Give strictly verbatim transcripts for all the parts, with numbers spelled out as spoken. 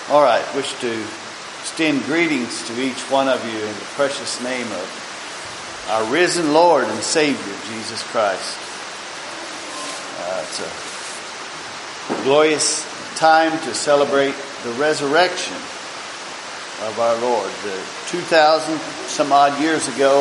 All right, wish to extend greetings to each one of you in the precious name of our risen Lord and Savior, Jesus Christ. Uh, it's a glorious time to celebrate the resurrection of our Lord. The two thousand some odd years ago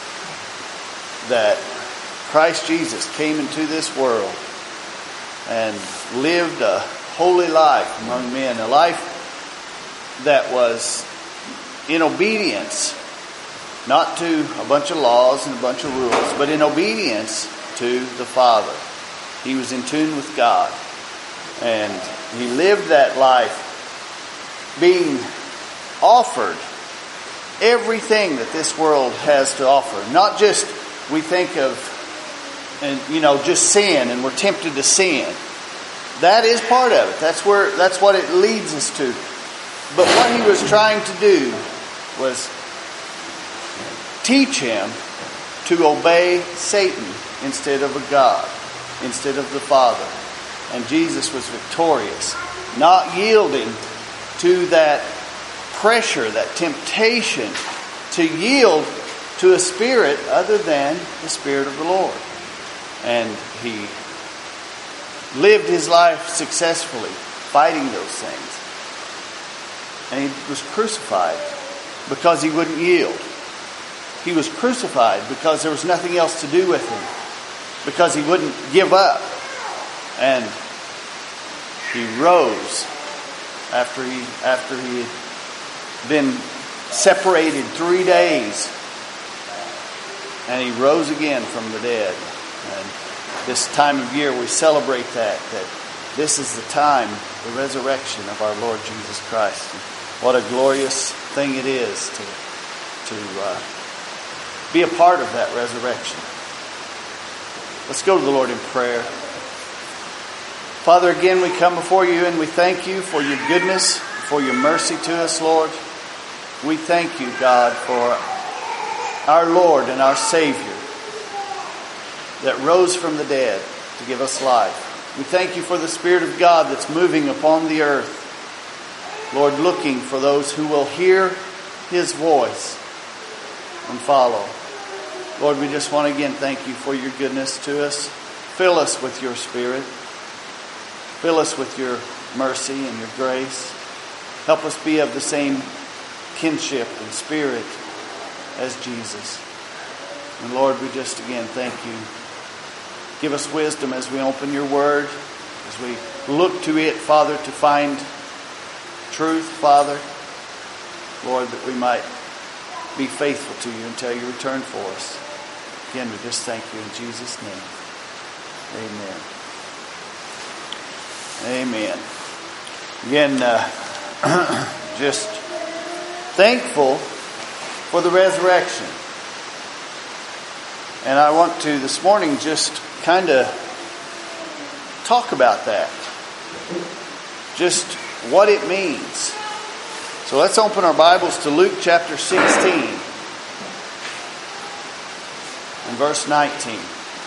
that Christ Jesus came into this world and lived a holy life among men, a life that was in obedience, not to a bunch of laws and a bunch of rules, but in obedience to the Father. He was in tune with God, and he lived that life being offered everything that this world has to offer. Not just, we think of, and you know, just sin, and we're tempted to sin. That is part of it. That's where, that's what it leads us to. But what he was trying to do was teach him to obey Satan instead of a God, instead of the Father. And Jesus was victorious, not yielding to that pressure, that temptation to yield to a spirit other than the Spirit of the Lord. And he lived his life successfully, fighting those things. And he was crucified because he wouldn't yield. He was crucified because there was nothing else to do with him, because he wouldn't give up. And he rose after he after he had been separated three days. And he rose again from the dead. And this time of year we celebrate that, that this is the time, the resurrection of our Lord Jesus Christ. And what a glorious thing it is to, to uh, be a part of that resurrection. Let's go to the Lord in prayer. Father, again we come before you and we thank you for your goodness, for your mercy to us, Lord. We thank you, God, for our Lord and our Savior that rose from the dead to give us life. We thank you for the Spirit of God that's moving upon the earth, Lord, looking for those who will hear his voice and follow. Lord, we just want to again thank you for your goodness to us. Fill us with your Spirit. Fill us with your mercy and your grace. Help us be of the same kinship and spirit as Jesus. And Lord, we just again thank you. Give us wisdom as we open your word, as we look to it, Father, to find truth, Father. Lord, that we might be faithful to you until you return for us. Again, we just thank you in Jesus' name. Amen. Amen. Again, uh, just thankful for the resurrection. And I want to this morning just kind of talk about that. Just what it means. So let's open our Bibles to Luke chapter sixteen and verse nineteen.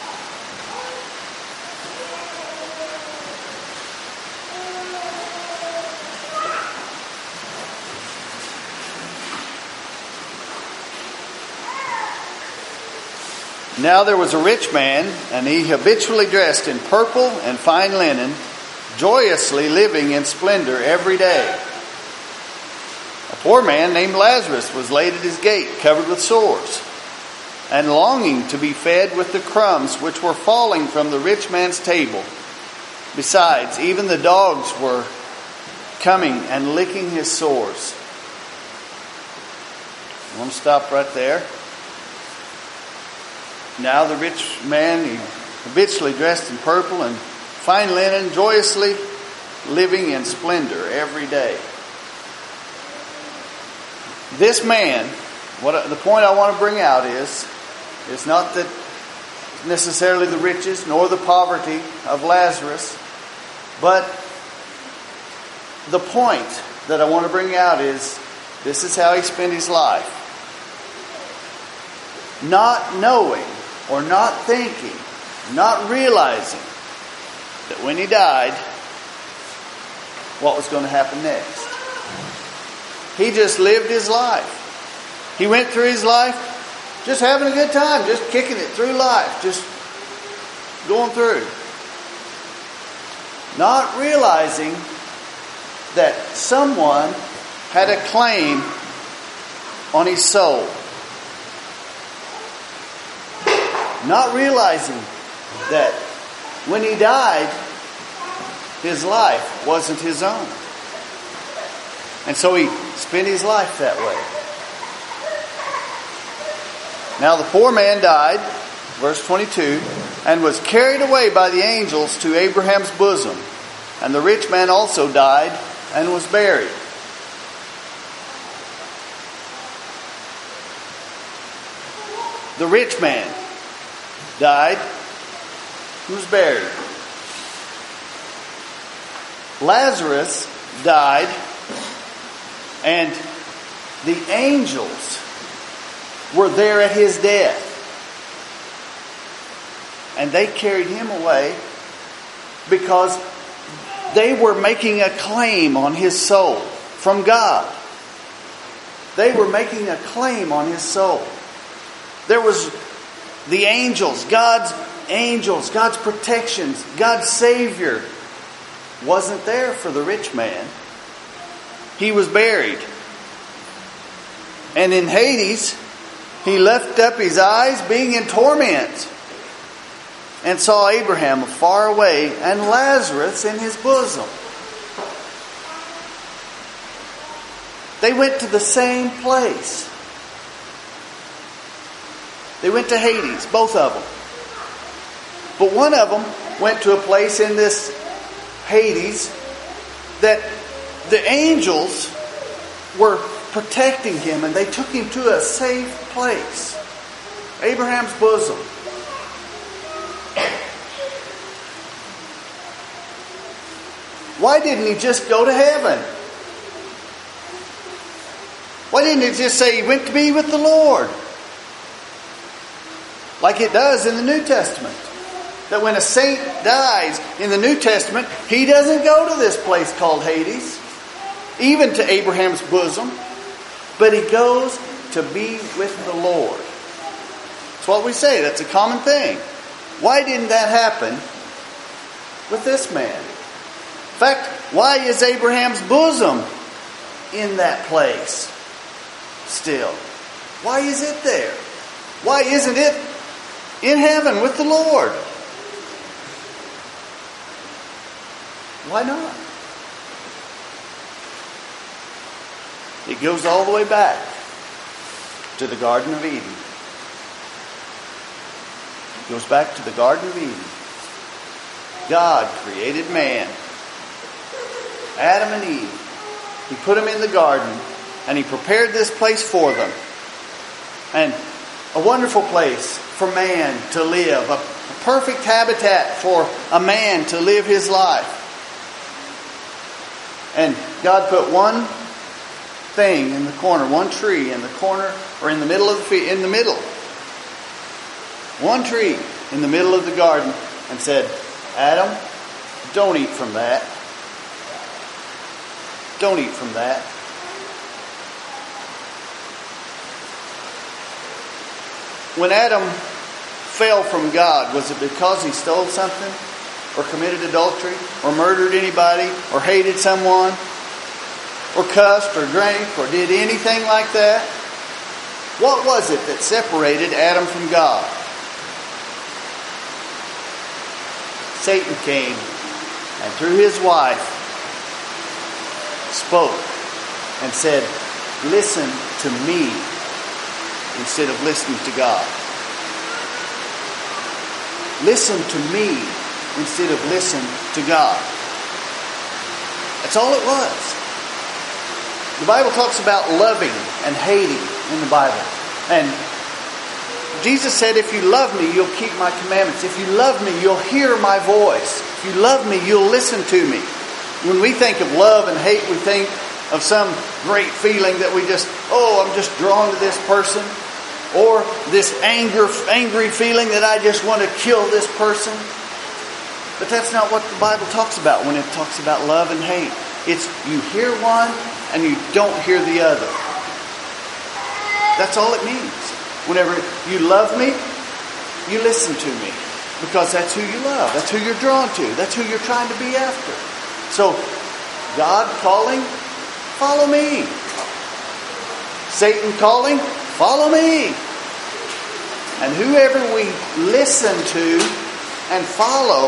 Now there was a rich man, and he habitually dressed in purple and fine linen, joyously living in splendor every day. A poor man named Lazarus was laid at his gate, covered with sores, and longing to be fed with the crumbs which were falling from the rich man's table. Besides, even the dogs were coming and licking his sores. I want to stop right there. Now the rich man, he habitually dressed in purple and fine linen, joyously living in splendor every day. This man, what the point I want to bring out is, it's not that necessarily the riches nor the poverty of Lazarus, but the point that I want to bring out is, this is how he spent his life. Not knowing or not thinking, not realizing that when he died, what was going to happen next. He just lived his life. He went through his life just having a good time, just kicking it through life, just going through. Not realizing that someone had a claim on his soul. Not realizing that when he died, his life wasn't his own. And so he spent his life that way. Now the poor man died, verse twenty-two, and was carried away by the angels to Abraham's bosom. And the rich man also died and was buried. The rich man died and was buried. Lazarus died, and the angels were there at his death. And they carried him away because they were making a claim on his soul from God. They were making a claim on his soul. There was the angels, God's angels, God's protections, God's Savior wasn't there for the rich man. He was buried. And in Hades, he lifted up his eyes, being in torment, and saw Abraham far away and Lazarus in his bosom. They went to the same place. They went to Hades, both of them. But one of them went to a place in this Hades that the angels were protecting him, and they took him to a safe place. Abraham's bosom. Why didn't he just go to heaven? Why didn't he just say he went to be with the Lord? Like it does in the New Testament. That when a saint dies in the New Testament, he doesn't go to this place called Hades, even to Abraham's bosom, but he goes to be with the Lord. That's what we say. That's a common thing. Why didn't that happen with this man? In fact, why is Abraham's bosom in that place still? Why is it there? Why isn't it in heaven with the Lord? Why not? It goes all the way back to the Garden of Eden. It goes back to the Garden of Eden. God created man, Adam and Eve. He put them in the garden, and He prepared this place for them. And a wonderful place for man to live, a perfect habitat for a man to live his life. And God put one thing in the corner, one tree in the corner, or in the middle of the field, in the middle. One tree in the middle of the garden, and said, Adam, don't eat from that. Don't eat from that. When Adam fell from God, was it because he stole something? Or committed adultery? Or murdered anybody? Or hated someone? Or cussed? Or drank? Or did anything like that? What was it that separated Adam from God? Satan came and through his wife spoke and said, listen to me instead of listening to God. Listen to me instead of listen to God. That's all it was. The Bible talks about loving and hating in the Bible. And Jesus said, if you love me, you'll keep my commandments. If you love me, you'll hear my voice. If you love me, you'll listen to me. When we think of love and hate, we think of some great feeling that we just, oh, I'm just drawn to this person. Or this anger, angry feeling that I just want to kill this person. But that's not what the Bible talks about when it talks about love and hate. It's you hear one and you don't hear the other. That's all it means. Whenever you love me, you listen to me. Because that's who you love. That's who you're drawn to. That's who you're trying to be after. So, God calling, follow me. Satan calling, follow me. And whoever we listen to and follow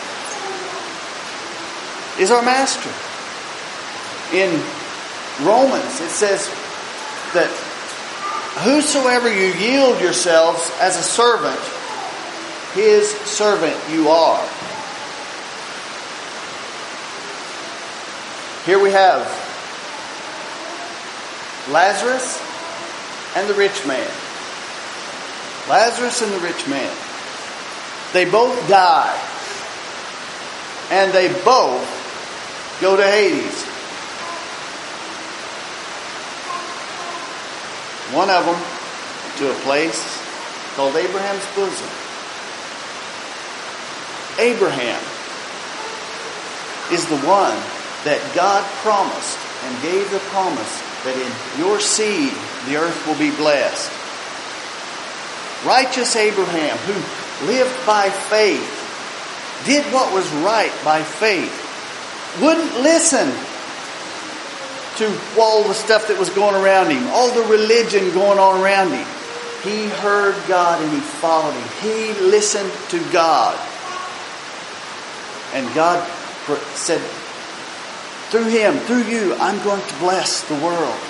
is our master. In Romans, it says that whosoever you yield yourselves as a servant, his servant you are. Here we have Lazarus and the rich man. Lazarus and the rich man. They both die. And they both go to Hades. One of them to a place called Abraham's bosom. Abraham is the one that God promised and gave the promise that in your seed the earth will be blessed. Righteous Abraham, who lived by faith, did what was right by faith, wouldn't listen to all the stuff that was going around him, all the religion going on around him. He heard God and he followed him. He listened to God. And God said, through him, through you, I'm going to bless the world.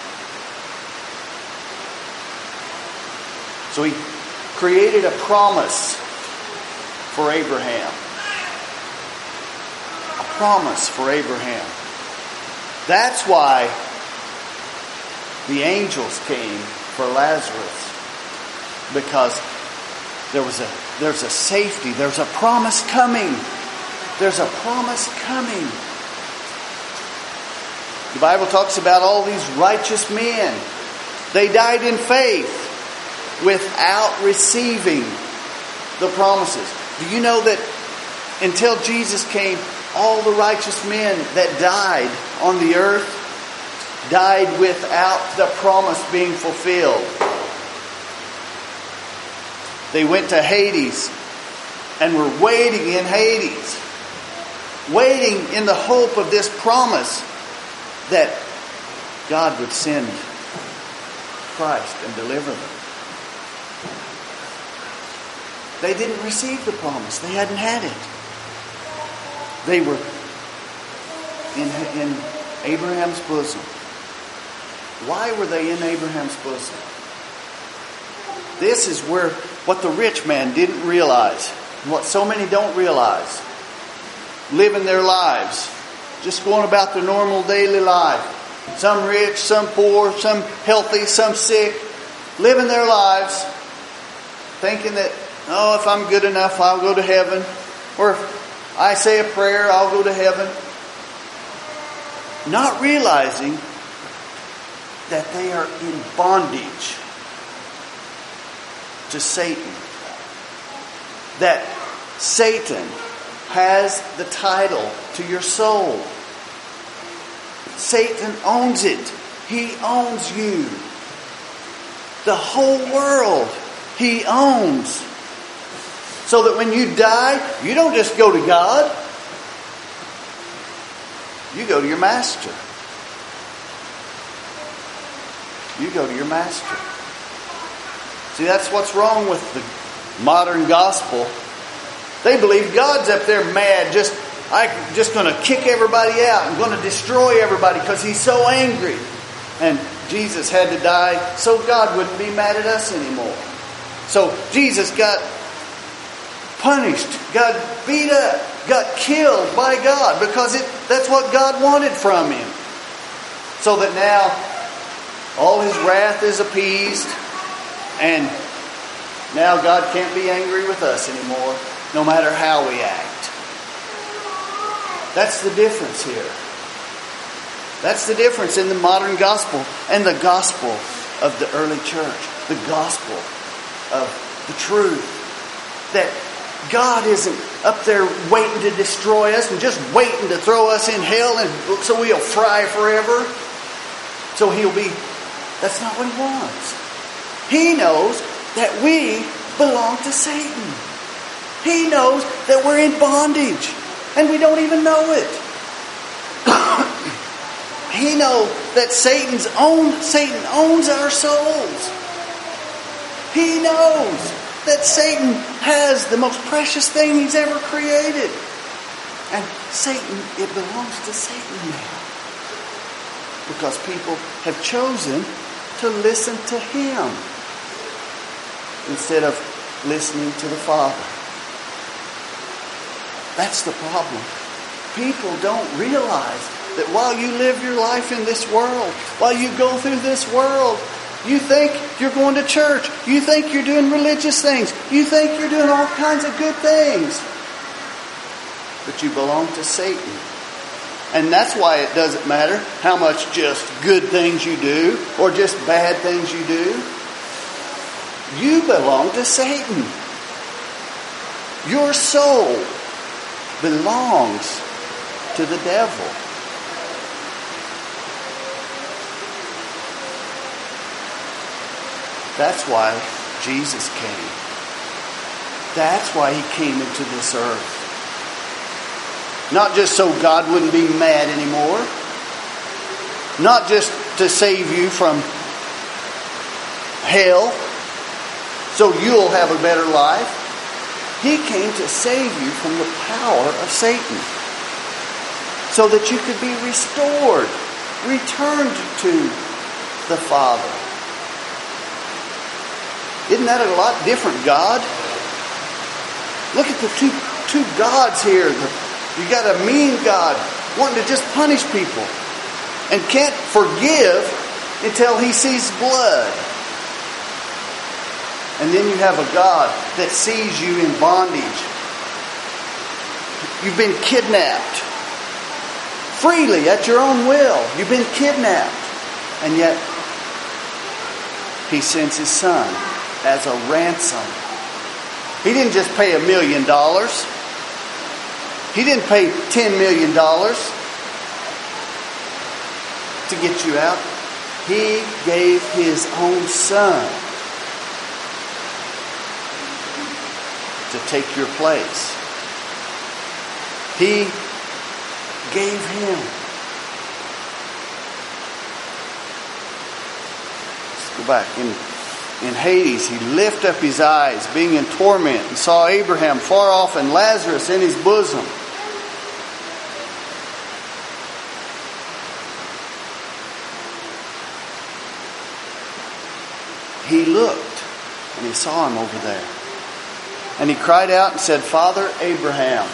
So he created a promise for Abraham. A promise for Abraham. That's why the angels came for Lazarus. Because there was a there's a safety, there's a promise coming. There's a promise coming. The Bible talks about all these righteous men. They died in faith without receiving the promises. Do you know that until Jesus came, all the righteous men that died on the earth died without the promise being fulfilled? They went to Hades and were waiting in Hades. Waiting in the hope of this promise that God would send Christ and deliver them. They didn't receive the promise. They hadn't had it. They were in, in Abraham's bosom. Why were they in Abraham's bosom? This is where what the rich man didn't realize, and what so many don't realize. Living their lives, just going about their normal daily life. Some rich, some poor, some healthy, some sick. Living their lives thinking that, oh, if I'm good enough, I'll go to heaven. Or if I say a prayer, I'll go to heaven. Not realizing that they are in bondage to Satan. That Satan has the title to your soul. Satan owns it. He owns you. The whole world he owns. So that when you die, you don't just go to God. You go to your master. You go to your master. See, that's what's wrong with the modern gospel. They believe God's up there mad, just I'm just going to kick everybody out. I'm going to destroy everybody because he's so angry. And Jesus had to die so God wouldn't be mad at us anymore. So Jesus got punished, got beat up, got killed by God because it that's what God wanted from him. So that now all his wrath is appeased and now God can't be angry with us anymore. No matter how we act. That's the difference here. That's the difference in the modern gospel and the gospel of the early church. The gospel of the truth. That God isn't up there waiting to destroy us and just waiting to throw us in hell and so we'll fry forever. So he'll be, that's not what he wants. He knows that we belong to Satan. He knows that we're in bondage and we don't even know it. He knows that Satan's own, Satan owns our souls. He knows that Satan has the most precious thing he's ever created. And Satan, it belongs to Satan now. Because people have chosen to listen to him instead of listening to the Father. That's the problem. People don't realize that while you live your life in this world, while you go through this world, you think you're going to church. You think you're doing religious things. You think you're doing all kinds of good things. But you belong to Satan. And that's why it doesn't matter how much just good things you do or just bad things you do. You belong to Satan. Your soul belongs to the devil. That's why Jesus came. That's why he came into this earth. Not just so God wouldn't be mad anymore. Not just to save you from hell, so you'll have a better life. He came to save you from the power of Satan, so that you could be restored, returned to the Father. Isn't that a lot different God? Look at the two, two gods here. You got a mean God wanting to just punish people and can't forgive until he sees blood. And then you have a God that sees you in bondage. You've been kidnapped freely at your own will. You've been kidnapped. And yet he sends his son as a ransom. He didn't just pay a million dollars. He didn't pay ten million dollars to get you out. He gave his own son to take your place. He gave him. Let's go back. In, in Hades, he lifted up his eyes, being in torment, and saw Abraham far off and Lazarus in his bosom. He looked and he saw him over there. And he cried out and said, Father Abraham,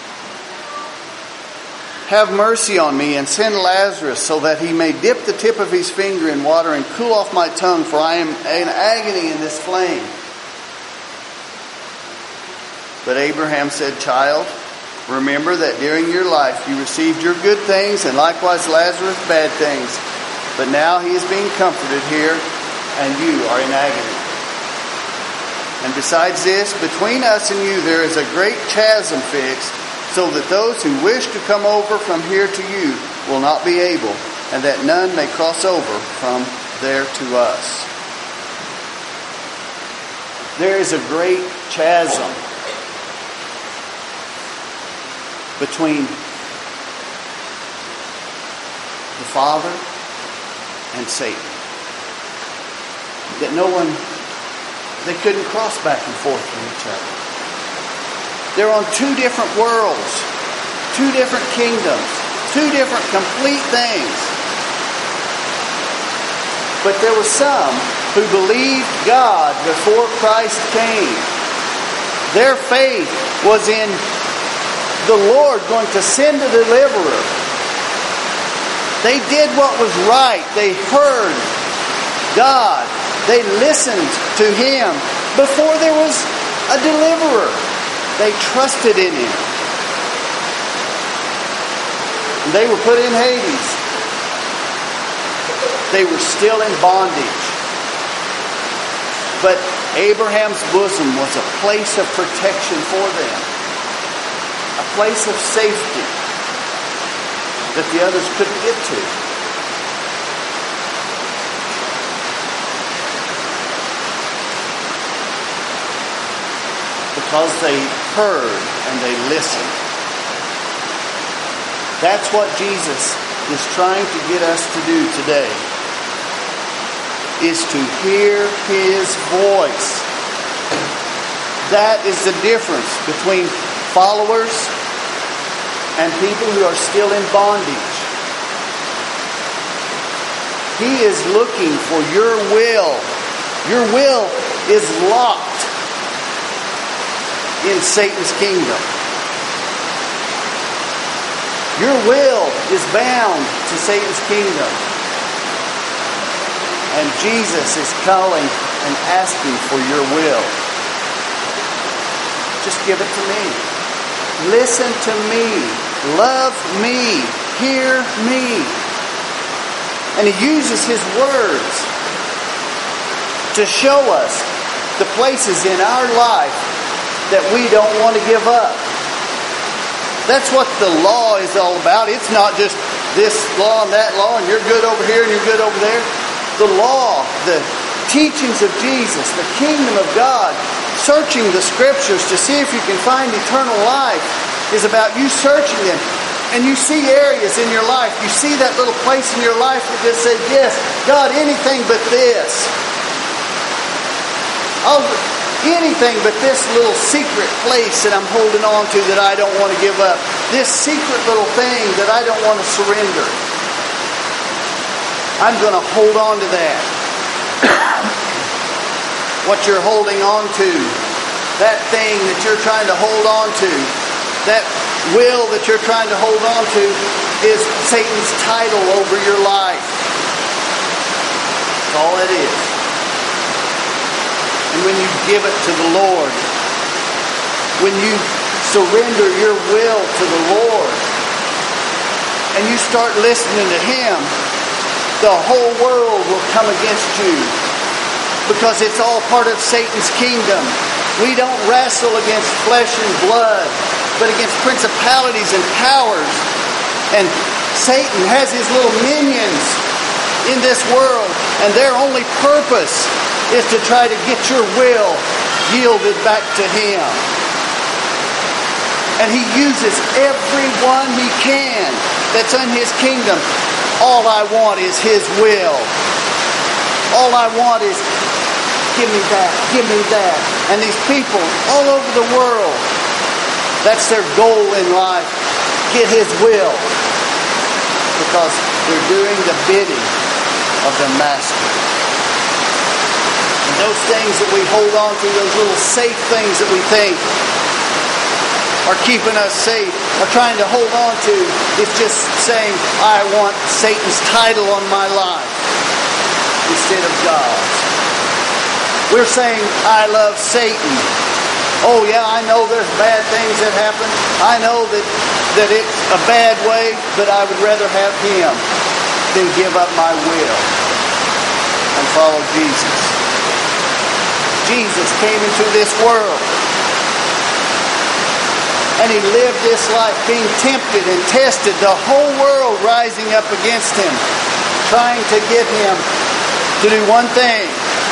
have mercy on me and send Lazarus so that he may dip the tip of his finger in water and cool off my tongue, for I am in agony in this flame. But Abraham said, Child, remember that during your life you received your good things and likewise Lazarus bad things. But now he is being comforted here and you are in agony. And besides this, between us and you there is a great chasm fixed, so that those who wish to come over from here to you will not be able, and that none may cross over from there to us. There is a great chasm between the Father and Satan that no one, they couldn't cross back and forth from each other. They're on two different worlds, two different kingdoms, two different complete things. But there were some who believed God before Christ came. Their faith was in the Lord going to send a deliverer. They did what was right. They heard God. They listened to him before there was a deliverer. They trusted in him. They were put in Hades. They were still in bondage. But Abraham's bosom was a place of protection for them. a place of safety that the others couldn't get to. Because they heard and they listened. That's what Jesus is trying to get us to do today, is to hear His voice. That is the difference between followers and people who are still in bondage. He is looking for your will. Your will is locked in Satan's kingdom. Your will is bound to Satan's kingdom. And Jesus is calling and asking for your will. Just give it to me. Listen to me. Love me. Hear me. And He uses His words to show us the places in our life that we don't want to give up. That's what the law is all about. It's not just this law and that law and you're good over here and you're good over there. The law, the teachings of Jesus, the kingdom of God, searching the Scriptures to see if you can find eternal life is about you searching them. And you see areas in your life, you see that little place in your life that just says, yes, God, anything but this. I'll... Anything but this little secret place that I'm holding on to that I don't want to give up. This secret little thing that I don't want to surrender. I'm going to hold on to that. What you're holding on to, that thing that you're trying to hold on to, that will that you're trying to hold on to is Satan's title over your life. That's all it is. And when you give it to the Lord, when you surrender your will to the Lord, and you start listening to Him, the whole world will come against you. Because it's all part of Satan's kingdom. We don't wrestle against flesh and blood, but against principalities and powers. And Satan has his little minions in this world, and their only purpose is to try to get your will yielded back to Him. And he uses everyone he can that's in His kingdom. All I want is His will. All I want is, give me that, give me that. And these people all over the world, that's their goal in life. Get His will. Because they're doing the bidding of the Master. And those things that we hold on to, those little safe things that we think are keeping us safe, are trying to hold on to, is just saying, I want Satan's title on my life instead of God's. We're saying, I love Satan. Oh yeah, I know there's bad things that happen. I know that, that it's a bad way, but I would rather have Him than give up my will and follow Jesus. Jesus came into this world and He lived this life being tempted and tested, the whole world rising up against Him, trying to get Him to do one thing,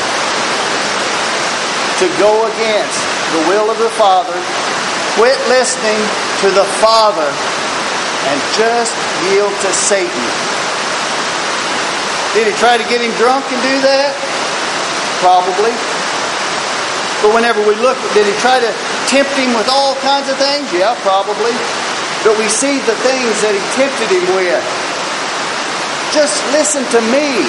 to go against the will of the Father, quit listening to the Father, and just yield to Satan. Did He try to get him drunk and do that? Probably. But whenever we look, did He try to tempt him with all kinds of things? Yeah, probably. But we see the things that He tempted him with. Just listen to me.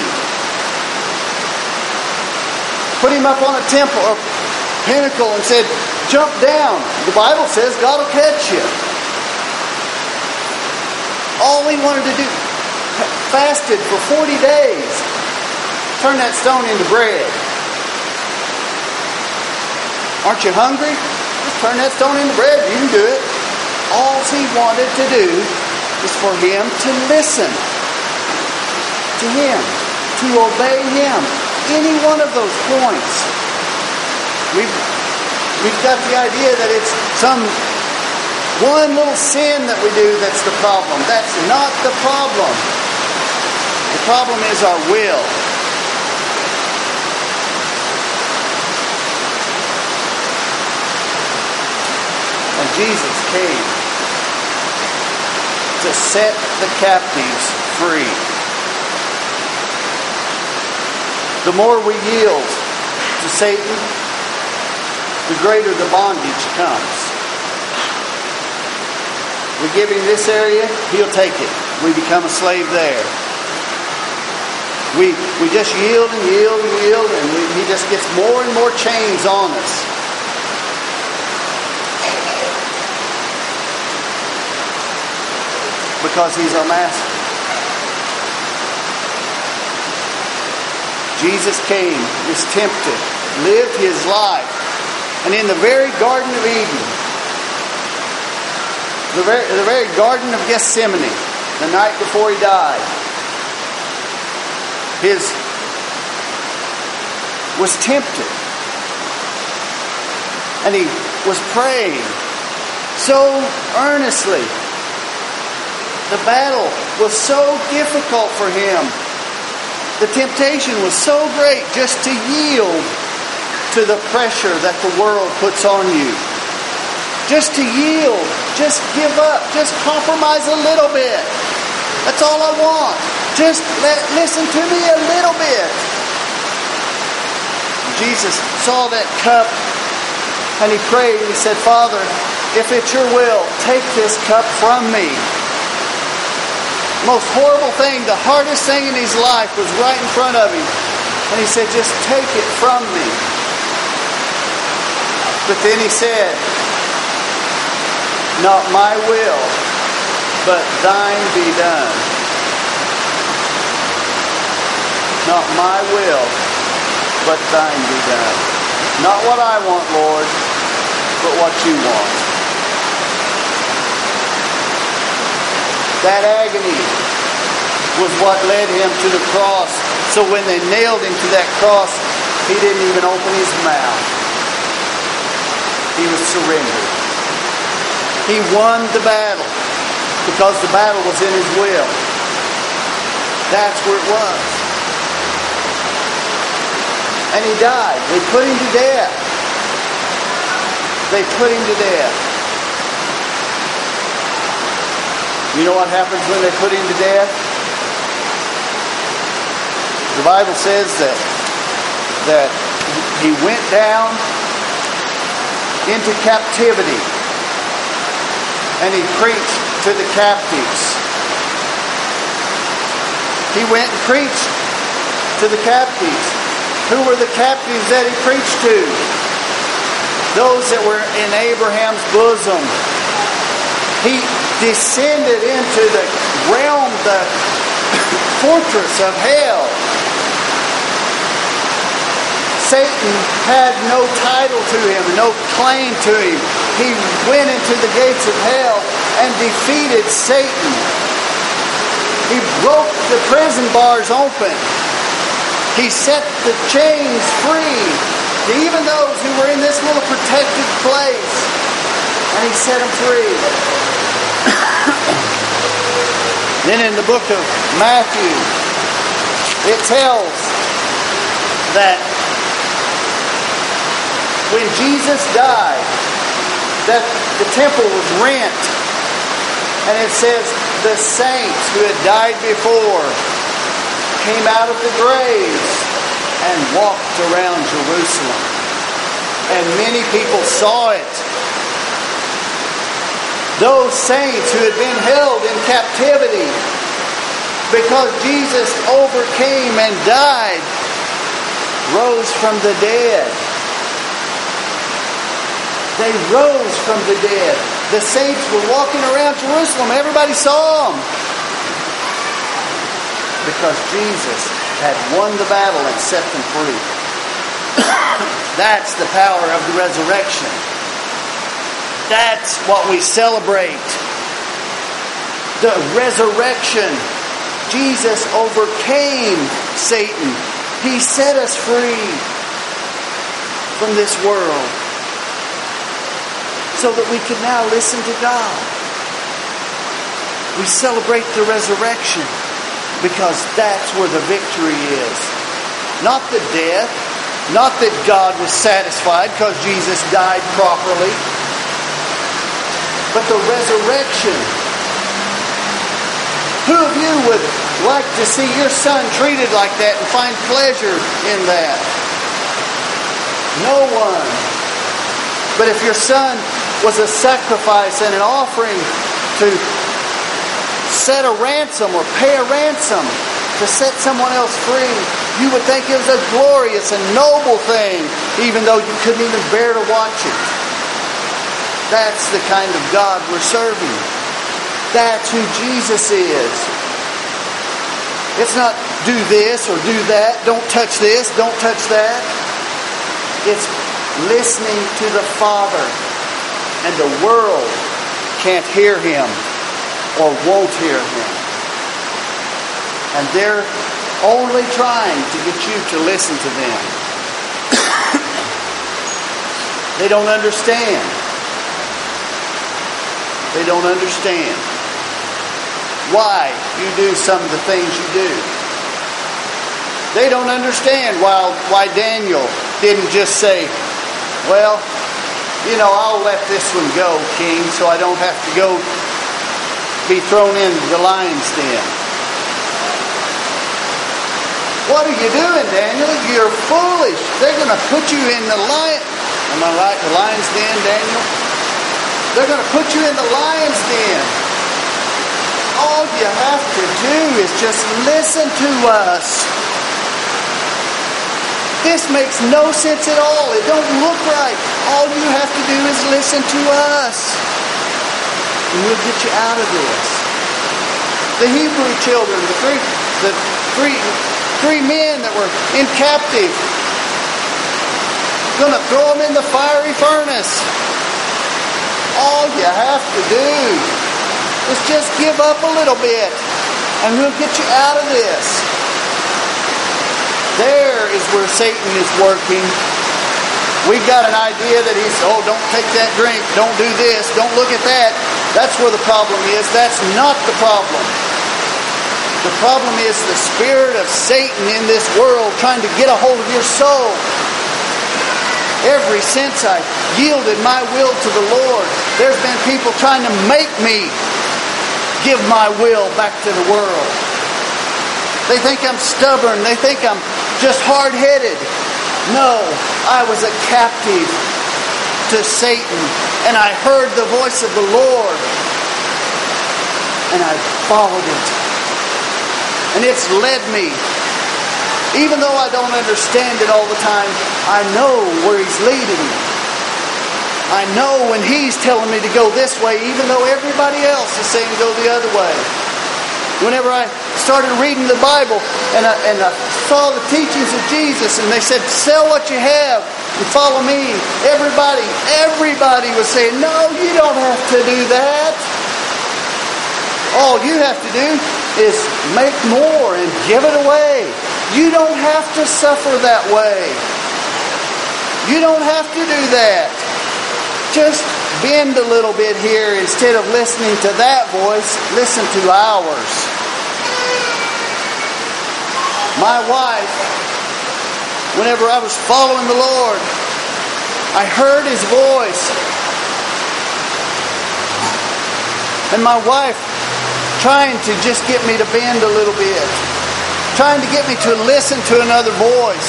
Put him up on a temple or pinnacle and said, jump down. The Bible says God will catch you. All he wanted to do, fasted for forty days. Turn that stone into bread. Aren't you hungry? Just turn that stone into bread. You can do it. All he wanted to do was for him to listen to Him, to obey Him. Any one of those points. We've, we've got the idea that it's some one little sin that we do that's the problem. That's not the problem. The problem is our will. And Jesus came to set the captives free. The more we yield to Satan, the greater the bondage comes. We give him this area, he'll take it. We become a slave there. We we just yield and yield and yield, and we, he just gets more and more chains on us. Because he's our master. Jesus came, was tempted, lived his life, and in the very Garden of Eden, the very, the very Garden of Gethsemane, the night before he died, his was tempted, and he was praying so earnestly. The battle was so difficult for him. The temptation was so great just to yield to the pressure that the world puts on you. Just to yield. Just give up. Just compromise a little bit. That's all I want. Just let, listen to me a little bit. Jesus saw that cup and he prayed and he said, Father, if it's your will, take this cup from me. Most horrible thing, the hardest thing in his life was right in front of him. And he said, just take it from me. But then he said, not my will, but thine be done. Not my will, but thine be done. Not what I want, Lord, but what you want. That agony was what led him to the cross. So when they nailed him to that cross, he didn't even open his mouth. He was surrendered. He won the battle because the battle was in his will. That's where it was. And he died. They put him to death. They put him to death. You know what happens when they put him to death? The Bible says that, that he went down into captivity and he preached to the captives. He went and preached to the captives. Who were the captives that he preached to? Those that were in Abraham's bosom. He descended into the realm, the fortress of hell. Satan had no title to him, no claim to him. He went into the gates of hell and defeated Satan. He broke the prison bars open. He set the chains free to even those who were in this little protected place. And he set them free. Then in the book of Matthew, it tells that when Jesus died, that the temple was rent. And it says the saints who had died before came out of the graves and walked around Jerusalem. And many people saw it. Those saints who had been held in captivity because Jesus overcame and died, rose from the dead. They rose from the dead. The saints were walking around Jerusalem. Everybody saw them. Because Jesus had won the battle and set them free. That's the power of the resurrection. That's what we celebrate. The resurrection. Jesus overcame Satan. He set us free from this world. so that we can now listen to God. We celebrate the resurrection because that's where the victory is. Not the death, not that God was satisfied because Jesus died properly, but the resurrection. Who of you would like to see your son treated like that and find pleasure in that? No one. But if your son was a sacrifice and an offering to set a ransom or pay a ransom to set someone else free, you would think it was a glorious and noble thing, even though you couldn't even bear to watch it. That's the kind of God we're serving. That's who Jesus is. It's not do this or do that, don't touch this, don't touch that. It's listening to the Father, and the world can't hear Him or won't hear Him. And they're only trying to get you to listen to them. They don't understand. They don't understand why you do some of the things you do. They don't understand why, why Daniel didn't just say, well, you know, I'll let this one go, King, so I don't have to go be thrown into the lion's den. What are you doing, Daniel? You're foolish. They're going to put you in the lion... Am I right? The lion's den, Daniel? They're going to put you in the lion's den. All you have to do is just listen to us. This makes no sense at all. It don't look right. All you have to do is listen to us. And we'll get you out of this. The Hebrew children, the three, the three, three men that were in captive, going to throw them in the fiery furnace. All you have to do is just give up a little bit, and we'll get you out of this. There is where Satan is working. We've got an idea that he's, oh, don't take that drink, don't do this, don't look at that. That's where the problem is. That's not the problem. The problem is the spirit of Satan in this world trying to get a hold of your soul. Ever since I yielded my will to the Lord, there's been people trying to make me give my will back to the world. They think I'm stubborn. They think I'm just hard-headed. No, I was a captive to Satan, and I heard the voice of the Lord, and I followed it. And it's led me. Even though I don't understand it all the time, I know where He's leading me. I know when He's telling me to go this way, even though everybody else is saying go the other way. Whenever I started reading the Bible and I, and I saw the teachings of Jesus, and they said, sell what you have and follow me. Everybody, everybody was saying, no, you don't have to do that. All you have to do is make more and give it away. You don't have to suffer that way. You don't have to do that. Just bend a little bit here. Instead of listening to that voice, listen to ours. My wife, whenever I was following the Lord, I heard His voice. And my wife trying to just get me to bend a little bit, trying to get me to listen to another voice,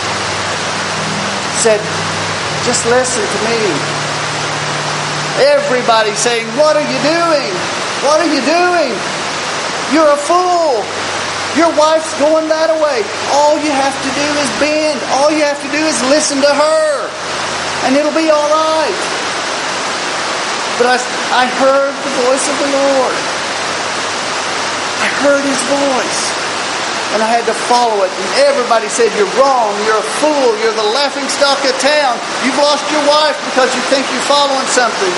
said, just listen to me. Everybody saying, what are you doing? What are you doing? You're a fool. Your wife's going that way. All you have to do is bend. All you have to do is listen to her, and it'll be all right. But I, I heard the voice of the Lord. I heard His voice, and I had to follow it. And everybody said, you're wrong, you're a fool, you're the laughing stock of town. You've lost your wife because you think you're following something.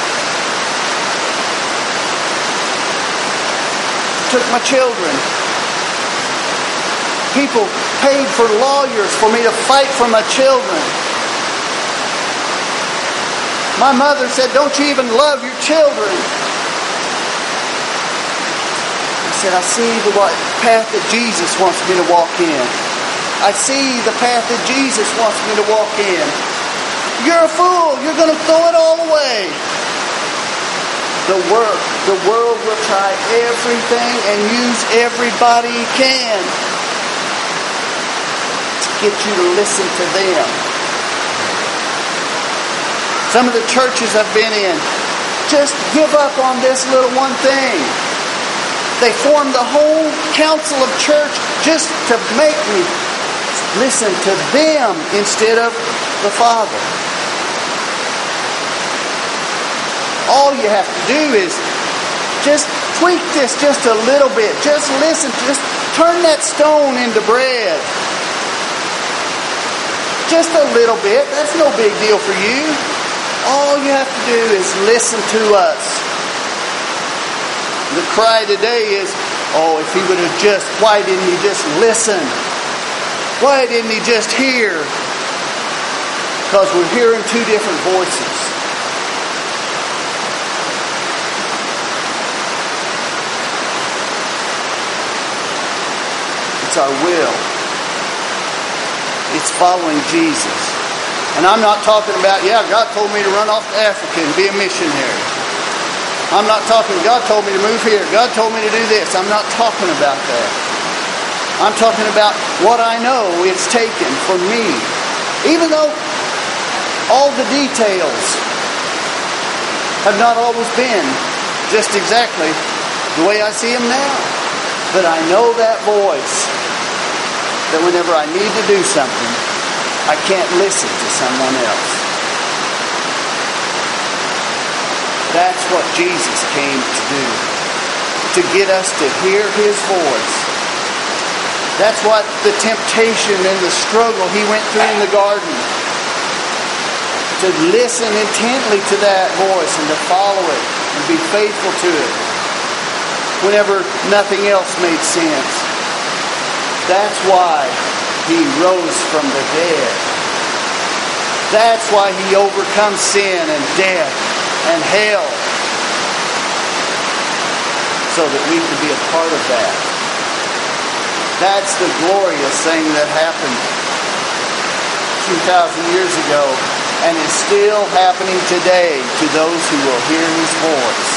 Took my children. People paid for lawyers for me to fight for my children. My mother said, don't you even love your children? I said, I see the path that Jesus wants me to walk in. I see the path that Jesus wants me to walk in. You're a fool. You're going to throw it all away. The world, the world will try everything and use everybody he can to get you to listen to them. Some of the churches I've been in just give up on this little one thing. They form the whole council of church just to make me listen to them instead of the Father. All you have to do is just tweak this just a little bit. Just listen. Just turn that stone into bread. Just a little bit. That's no big deal for you. All you have to do is listen to us. The cry today is, oh, if he would have just, why didn't he just listen? Why didn't he just hear? Because we're hearing two different voices. It's our will. It's following Jesus. And I'm not talking about, yeah, God told me to run off to Africa and be a missionary. I'm not talking, God told me to move here. God told me to do this. I'm not talking about that. I'm talking about what I know it's taken for me. Even though all the details have not always been just exactly the way I see them now. But I know that voice that whenever I need to do something, I can't listen to someone else. That's what Jesus came to do. To get us to hear His voice. That's what the temptation and the struggle He went through in the garden. To listen intently to that voice and to follow it and be faithful to it. Whenever nothing else made sense. That's why He rose from the dead. That's why He overcomes sin and death and hell. So that we can be a part of that. That's the glorious thing that happened two thousand years ago and is still happening today to those who will hear His voice.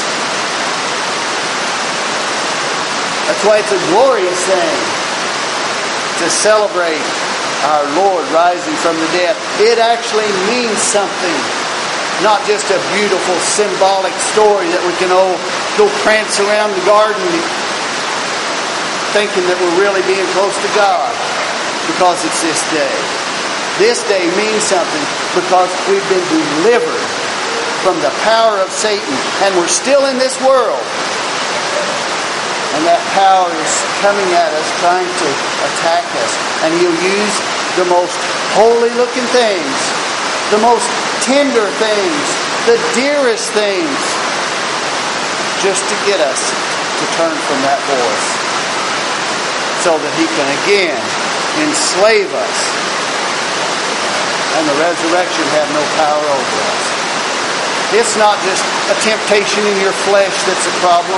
That's why it's a glorious thing to celebrate our Lord rising from the dead. It actually means something. Not just a beautiful symbolic story that we can all go prance around the garden thinking that we're really being close to God because it's this day. This day means something because we've been delivered from the power of Satan and we're still in this world. And that power is coming at us, trying to attack us. And he'll use the most holy looking things, the most tender things, the dearest things, just to get us to turn from that voice. So that he can again enslave us. And the resurrection have no power over us. It's not just a temptation in your flesh that's a problem.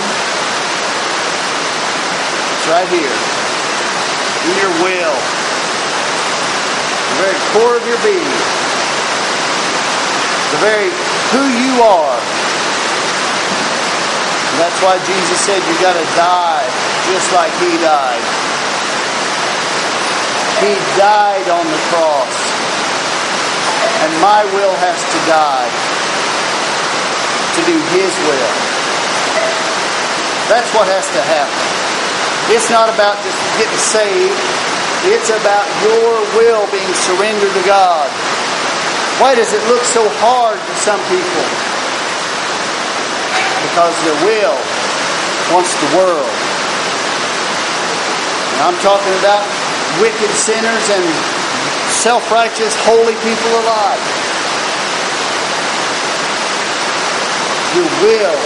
Right here, in your will, the very core of your being, the very who you are. And that's why Jesus said you got to die just like He died. He died on the cross, and my will has to die to do His will. That's what has to happen. It's not about just getting saved. It's about your will being surrendered to God. Why does it look so hard to some people? Because their will wants the world. And I'm talking about wicked sinners and self-righteous, holy people alike. Your will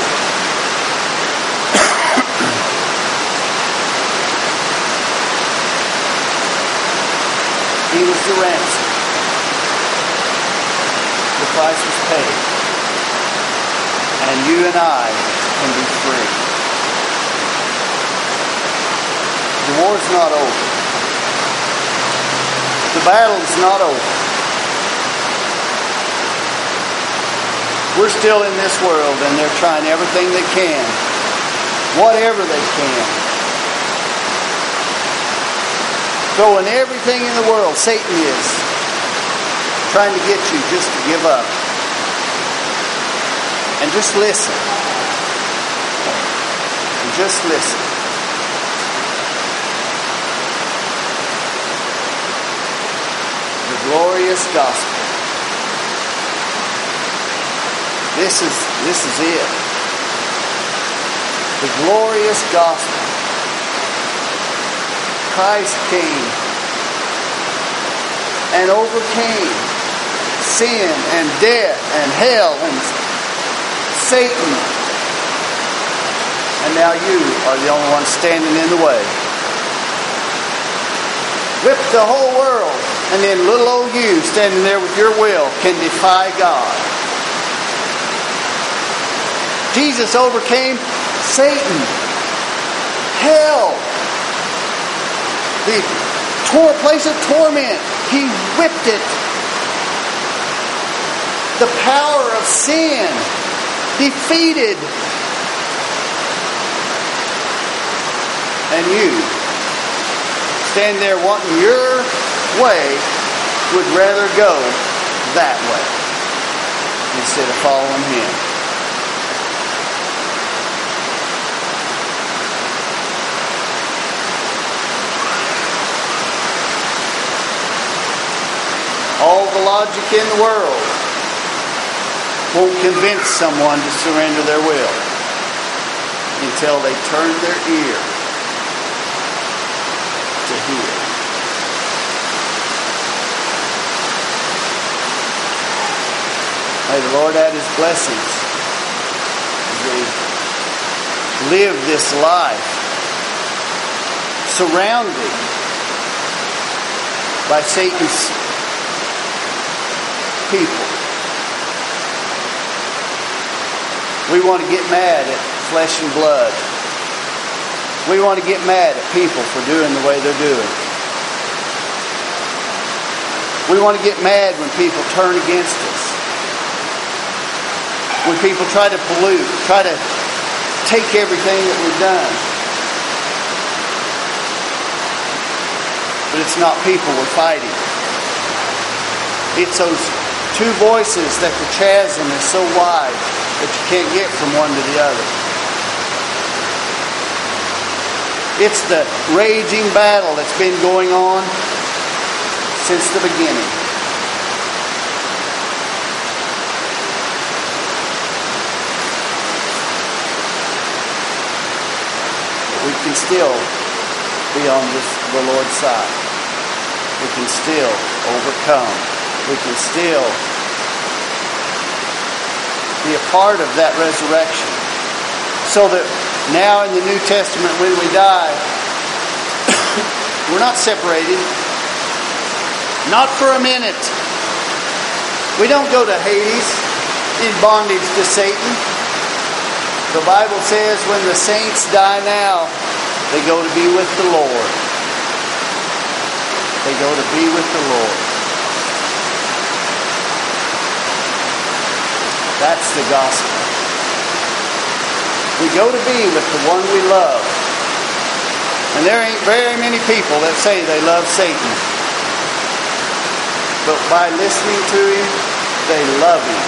He was the ransom. The price was paid. and you and I can be free. The war's not over. The battle's not over. We're still in this world, and they're trying everything they can, whatever they can. Throwing everything in the world, Satan is, trying to get you just to give up. And just listen. And just listen. The glorious gospel. This is this is it. The glorious gospel. Christ came and overcame sin and death and hell and Satan. And now you are the only one standing in the way. Whip the whole world, and then little old you standing there with your will can defy God. Jesus overcame Satan, hell, the tor- place of torment. He whipped it. The power of sin defeated. And you stand there wanting your way, would rather go that way instead of following Him. All the logic in the world won't convince someone to surrender their will until they turn their ear to hear. May the Lord add His blessings as we live this life surrounded by Satan's people. We want to get mad at flesh and blood. We want to get mad at people for doing the way they're doing. We want to get mad when people turn against us. When people try to pollute, try to take everything that we've done. But it's not people we're fighting. It's those two voices that the chasm is so wide that you can't get from one to the other. It's the raging battle that's been going on since the beginning. But we can still be on this, the Lord's side. We can still overcome. We can still be a part of that resurrection. So that now in the New Testament when we die, we're not separated. Not for a minute. We don't go to Hades in bondage to Satan. The Bible says when the saints die now, they go to be with the Lord. They go to be with the Lord. That's the gospel. We go to be with the one we love. And there ain't very many people that say they love Satan. But by listening to him, they love him.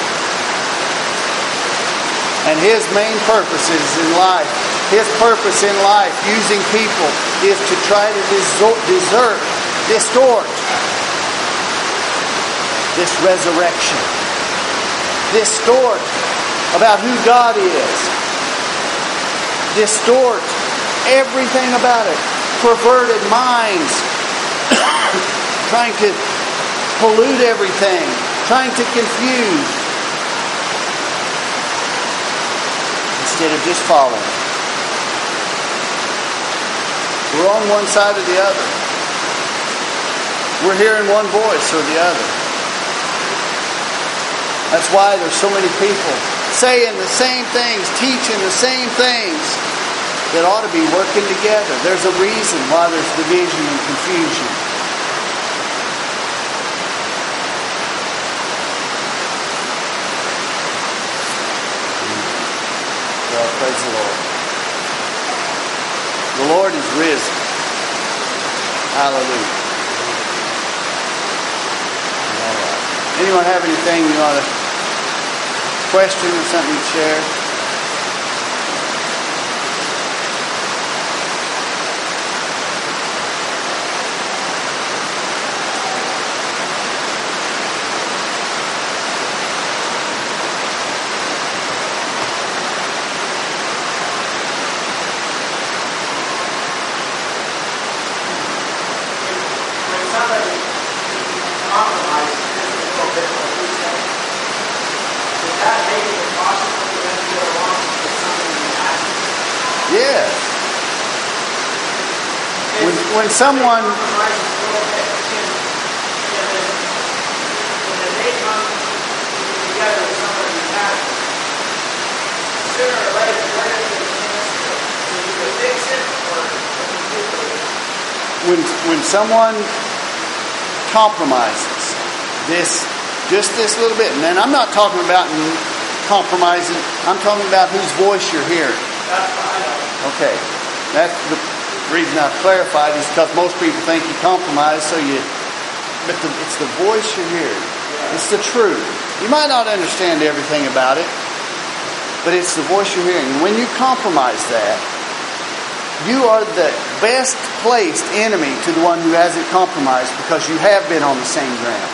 And his main purposes in life, his purpose in life, using people, is to try to desert, distort this resurrection. Distort about who God is. Distort everything about it. Perverted minds. Trying to pollute everything. Trying to confuse. Instead of just following. We're on one side or the other. We're hearing one voice or the other. That's why there's so many people saying the same things, teaching the same things that ought to be working together. There's a reason why there's division and confusion. Well, praise the Lord. The Lord is risen. Hallelujah. All right. Anyone have anything you want to question or something to share? Yes. When, when someone when when someone compromises this just this little bit, and then I'm not talking about compromising, I'm talking about whose voice you're hearing. Okay, that's the reason I've clarified, is because most people think you compromise, so you, but the, it's the voice you're hearing. It's the truth. You might not understand everything about it, but it's the voice you're hearing. When you compromise that, you are the best placed enemy to the one who hasn't compromised, because you have been on the same ground.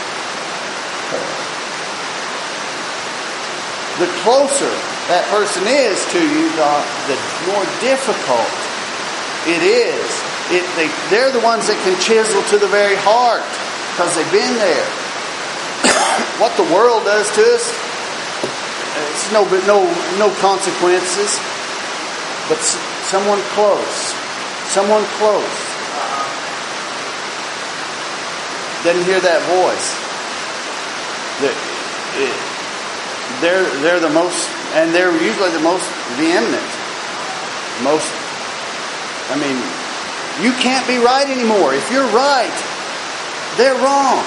The closer that person is to you, the, the more difficult it is. It, they, they're the ones that can chisel to the very heart, because they've been there. What the world does to us, it's no no no consequences. But someone close, someone close, doesn't hear that voice. The, it, They're they're the most, and they're usually the most vehement. Most, I mean, you can't be right anymore. If you're right, they're wrong.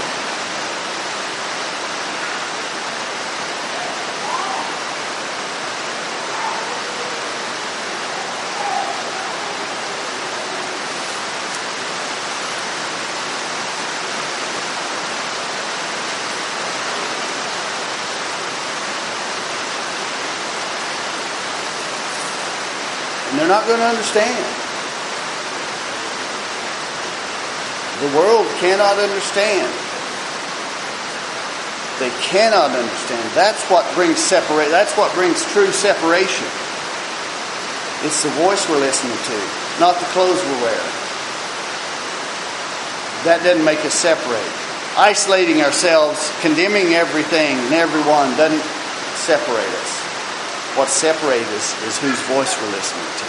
They're not going to understand. The world cannot understand. They cannot understand. That's what brings separate. That's what brings true separation. It's the voice we're listening to, not the clothes we're wearing. That doesn't make us separate. Isolating ourselves, condemning everything and everyone doesn't separate us. What separates us is whose voice we're listening to.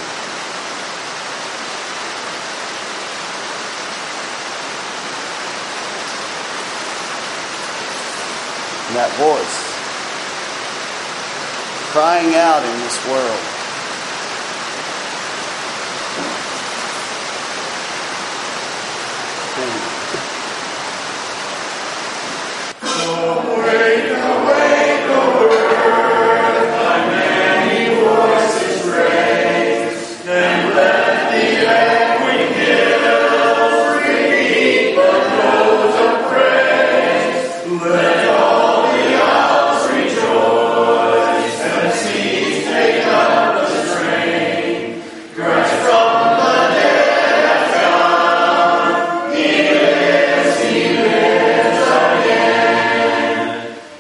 And that voice crying out in this world. Awake, awake, O earth, thy many voices raise, and let the echoing hills repeat the notes of praise. Let all the Alps rejoice, and seas take up the strain. Christ from the dead hath come, he lives, he lives again.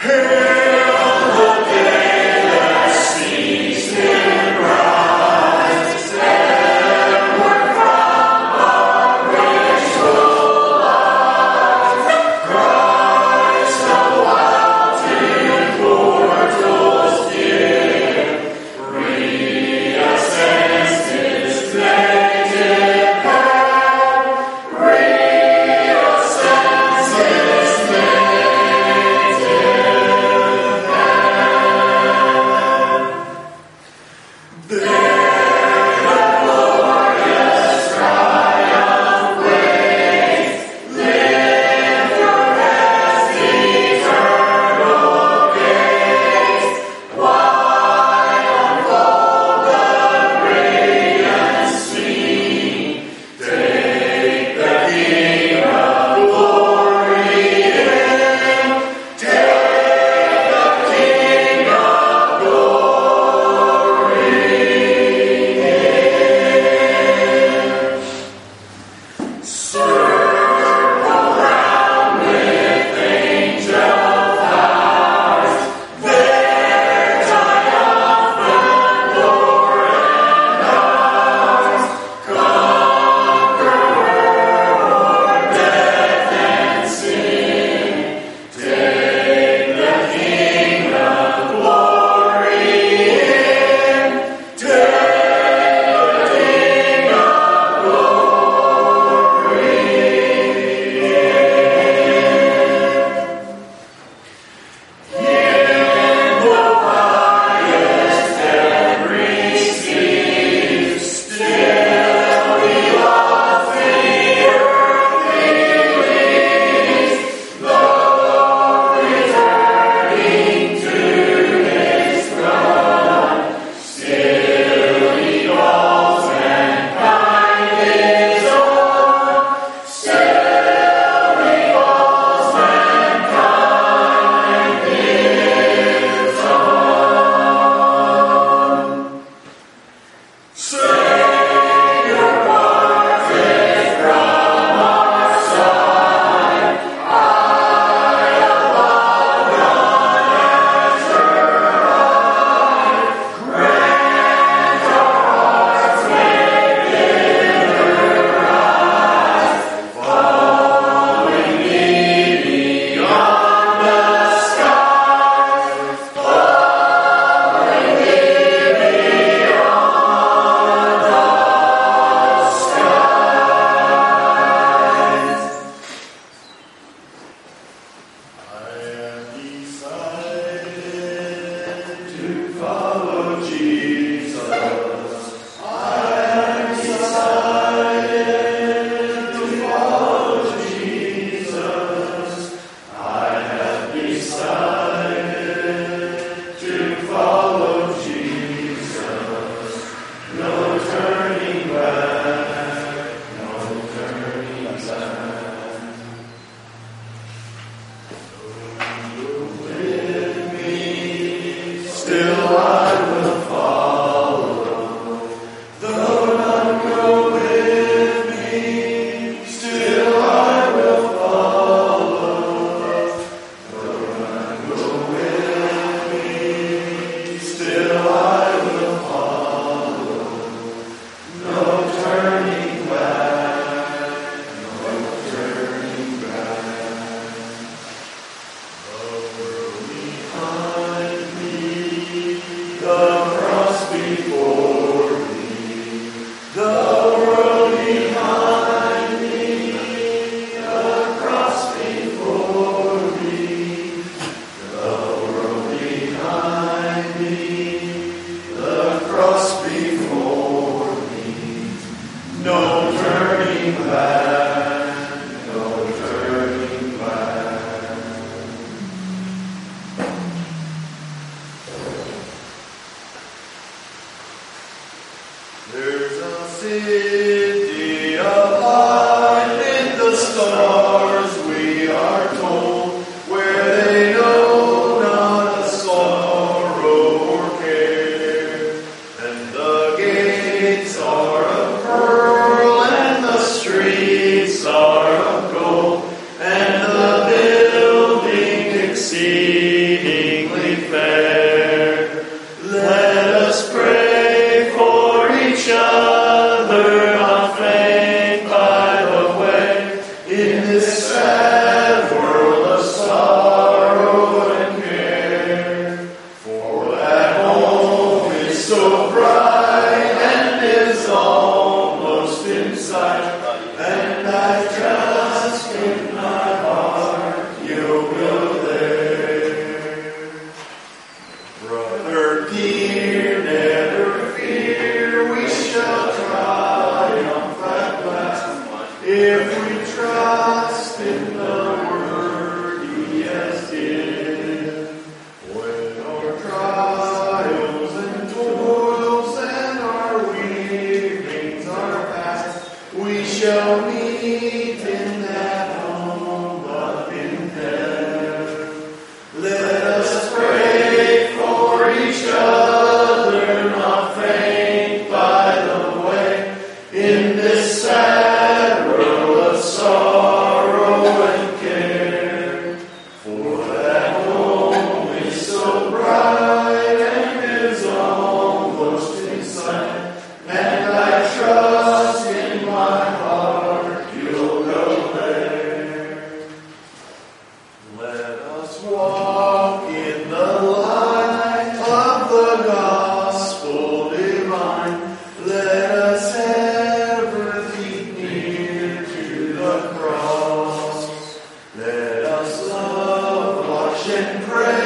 Are of gold, and the building exceeds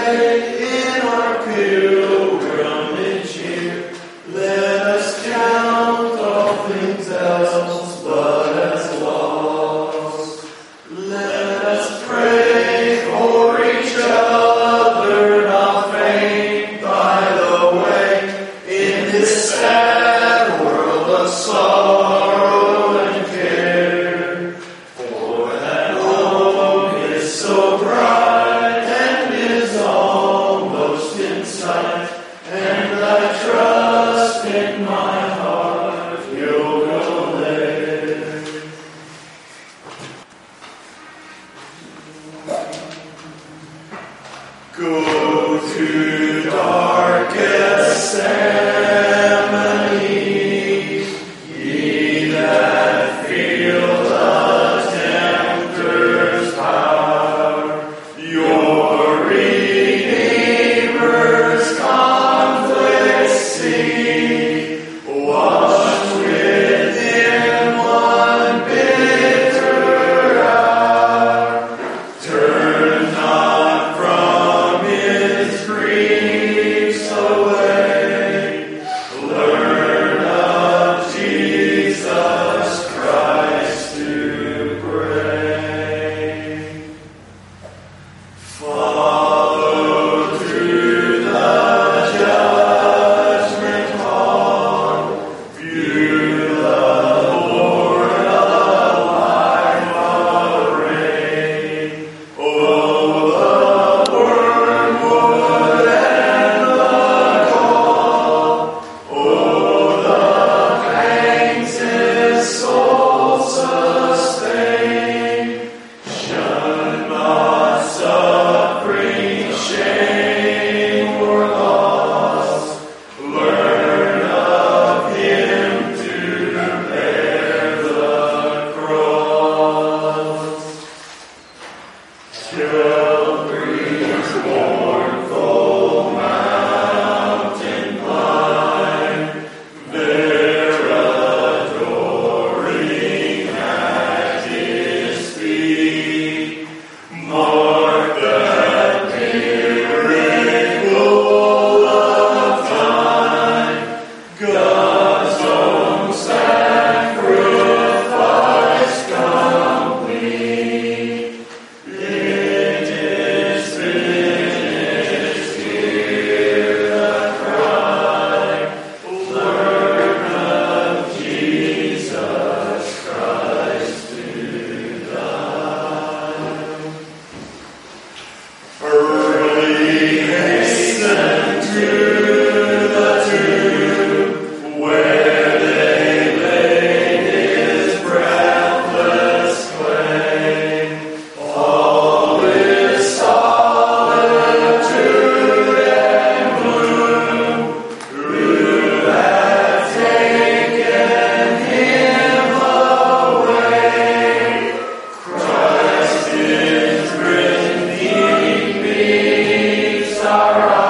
Our